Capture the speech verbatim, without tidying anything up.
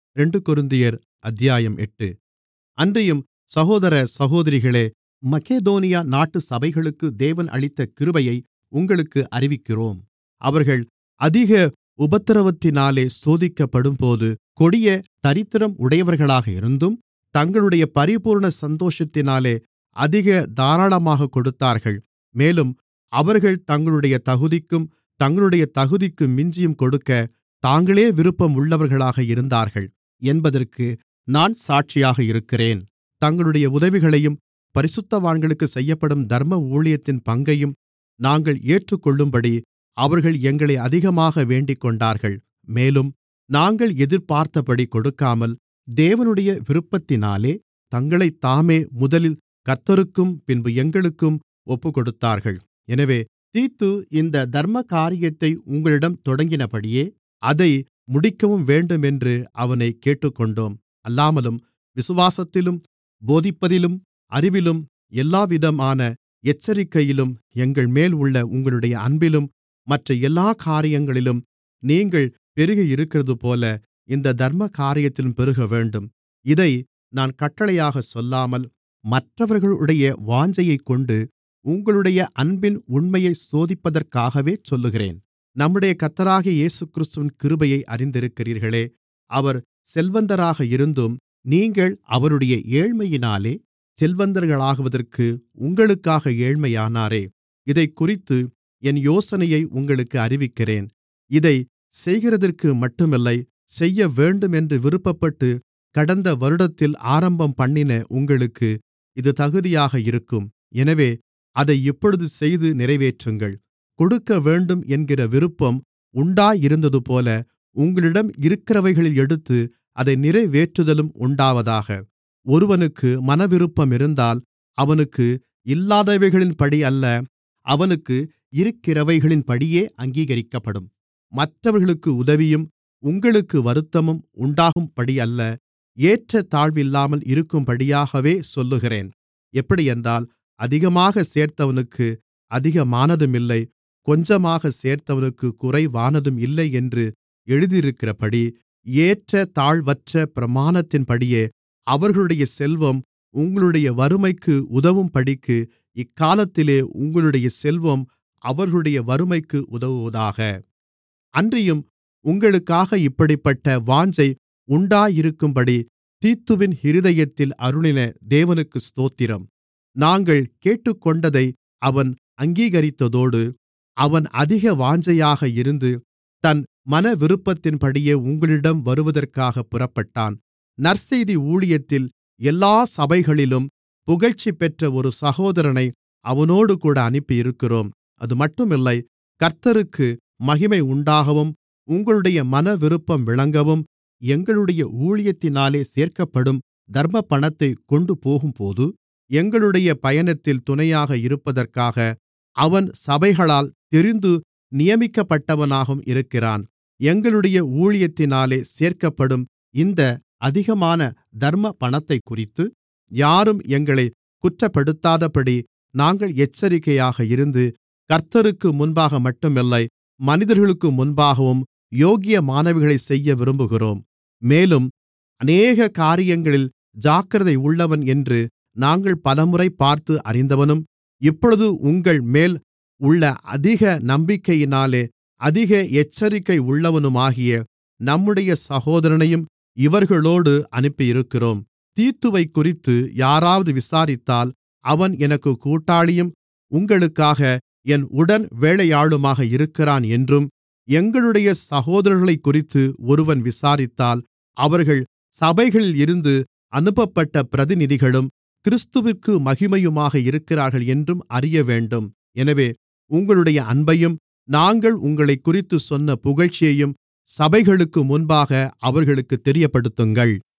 இரண்டு கொரிந்தியர் அத்தியாயம் எட்டு. அன்றியும் சகோதர சகோதரிகளே, மக்கெதோனியா நாட்டு சபைகளுக்கு தேவன் அளித்த கிருபையை உங்களுக்கு அறிவிக்கிறோம். அவர்கள் அதிக உபத்திரவத்தினாலே சோதிக்கப்படும்போது கொடிய தரித்திரம் உடையவர்களாக இருந்தும் தங்களுடைய பரிபூரண சந்தோஷத்தினாலே அதிக தாராளமாகக் கொடுத்தார்கள். மேலும் அவர்கள் தங்களுடைய தகுதிக்கும் தங்களுடைய தகுதிக்கு மிஞ்சியும் கொடுக்க தாங்களே விருப்பம் உள்ளவர்களாக இருந்தார்கள் என்பதற்கு நான் சாட்சியாக இருக்கிறேன். தங்களுடைய உதவிகளையும் பரிசுத்தவான்களுக்குச் செய்யப்படும் தர்ம ஊழியத்தின் பங்கையும் நாங்கள் ஏற்றுக்கொள்ளும்படி அவர்கள் எங்களை அதிகமாக வேண்டிக்கொண்டார்கள். மேலும் நாங்கள் எதிர்பார்த்தபடி கொடுக்காமல் தேவனுடைய விருப்பத்தினாலே தங்களைத்தாமே முதலில் கர்த்தருக்கும் பின்பு எங்களுக்கும் ஒப்புக்கொடுத்தார்கள். எனவே தீத்து இந்த தர்மகாரியத்தை உங்களிடம் தொடங்கினபடியே அதை முடிக்கவும் வேண்டுமென்று அவனைக் கேட்டுக்கொண்டோம். அல்லாமலும் விசுவாசத்திலும் போதிப்பதிலும் அறிவிலும் எல்லாவிதமான எச்சரிக்கையிலும் எங்கள்மேல் உள்ள உங்களுடைய அன்பிலும் மற்ற எல்லா காரியங்களிலும் நீங்கள் பெருகியிருக்கிறதுபோல இந்த தர்மகாரியத்திலும் பெருகவேண்டும். இதை நான் கட்டளையாகச் சொல்லாமல் மற்றவர்களுடைய வாஞ்சையைக்கொண்டு உங்களுடைய அன்பின் உண்மையைச் சோதிப்பதற்காகவே சொல்லுகிறேன். நம்முடைய கர்த்தராகிய இயேசுகிறிஸ்துவின் கிருபையை அறிந்திருக்கிறீர்களே. அவர் செல்வந்தராக இருந்தும் நீங்கள் அவருடைய ஏழ்மையினாலே செல்வந்தர்களாகுவதற்கு உங்களுக்காக ஏழ்மையானாரே. இதைக்குறித்து என் யோசனையை உங்களுக்கு அறிவிக்கிறேன். இதைச் செய்கிறதற்கு மட்டுமில்லை, செய்யவேண்டுமென்று விருப்பப்பட்டு கடந்த வருடத்தில் ஆரம்பம்பண்ணின உங்களுக்கு இது தகுதியாக இருக்கும். எனவே அதை இப்பொழுது செய்து நிறைவேற்றுங்கள். கொடுக்கவேண்டும் என்கிற விருப்பம் உண்டாயிருந்ததுபோல உங்களிடம் இருக்கிறவைகளில் எடுத்து அதை நிறைவேற்றுதலும் உண்டாவதாக. ஒருவனுக்கு மனவிருப்பம் இருந்தால் அவனுக்கு இல்லாதவைகளின்படி அல்ல, அவனுக்கு இருக்கிறவைகளின்படியே அங்கீகரிக்கப்படும். மற்றவர்களுக்கு உதவியும் உங்களுக்கு வருத்தமும் உண்டாகும்படியல்ல, ஏற்றத்தாழ்வில்லாமல் இருக்கும்படியாகவே சொல்லுகிறேன். எப்படியென்றால், அதிகமாகச் சேர்த்தவனுக்கு அதிகமானதுமில்லை, கொஞ்சமாகச் சேர்த்தவனுக்குக் குறைவானதும் இல்லை என்று எழுதியிருக்கிறபடி, ஏற்றத்தாழ்வற்ற பிரமாணத்தின்படியே அவர்களுடைய செல்வம் உங்களுடைய வறுமைக்கு உதவும்படிக்கு இக்காலத்திலே உங்களுடைய செல்வம் அவர்களுடைய வறுமைக்கு உதவுவதாக. அன்றியும் உங்களுக்காக இப்படிப்பட்ட வாஞ்சை உண்டாயிருக்கும்படி தீத்துவின் இருதயத்தில் அருளின தேவனுக்கு ஸ்தோத்திரம். நாங்கள் கேட்டுக்கொண்டதை அவன் அங்கீகரித்ததோடு அவன் அதிக வாஞ்சையாக இருந்து தன் மனவிருப்பத்தின்படியே உங்களிடம் வருவதற்காகப் புறப்பட்டான். நற்செய்தி ஊழியத்தில் எல்லா சபைகளிலும் புகழ்ச்சி பெற்ற ஒரு சகோதரனை அவனோடுகூட அனுப்பியிருக்கிறோம். அதுமட்டுமில்லை, கர்த்தருக்கு மகிமை உண்டாகவும் உங்களுடைய மனவிருப்பம் விளங்கவும் எங்களுடைய ஊழியத்தினாலே சேர்க்கப்படும் தர்மப்பணத்தைக் கொண்டுபோகும்போது எங்களுடைய பயணத்தில் துணையாக இருப்பதற்காக அவன் சபைகளால் தெரிந்து நியமிக்கப்பட்டவனாகவும் இருக்கிறான். எங்களுடைய ஊழியத்தினாலே சேர்க்கப்படும் இந்த அதிகமான தர்ம பணத்தைக்குறித்து யாரும் எங்களைக் குற்றப்படுத்தாதபடி நாங்கள் எச்சரிக்கையாக இருந்து கர்த்தருக்கு முன்பாக மட்டுமில்லை, மனிதர்களுக்கு முன்பாகவும் யோக்கியமானவைகளைச் செய்ய விரும்புகிறோம். மேலும் அநேக காரியங்களில் ஜாக்கிரதை உள்ளவன் என்று நாங்கள் பலமுறை பார்த்து அறிந்தவனும், இப்பொழுது உங்கள் மேல் உள்ள அதிக நம்பிக்கையினாலே அதிக எச்சரிக்கை உள்ளவனுமாகிய நம்முடைய சகோதரனையும் இவர்களோடு அனுப்பியிருக்கிறோம். தீத்துவைக்குறித்து யாராவது விசாரித்தால் அவன் எனக்குக் கூட்டாளியும் உங்களுக்காக என் உடன் வேலையாளுமாக இருக்கிறான் என்றும், எங்களுடைய சகோதரர்களைக்குறித்து ஒருவன் விசாரித்தால் அவர்கள் சபைகளில் இருந்து அனுப்பப்பட்ட பிரதிநிதிகளும் கிறிஸ்துவிற்கு மகிமையுமாக இருக்கிறார்கள் என்றும் அறியவேண்டும். எனவே உங்களுடைய அன்பையும் நாங்கள் உங்களைக்குறித்துச் சொன்ன புகழ்ச்சியையும் சபைகளுக்கு முன்பாக அவர்களுக்குத் தெரியப்படுத்துங்கள்.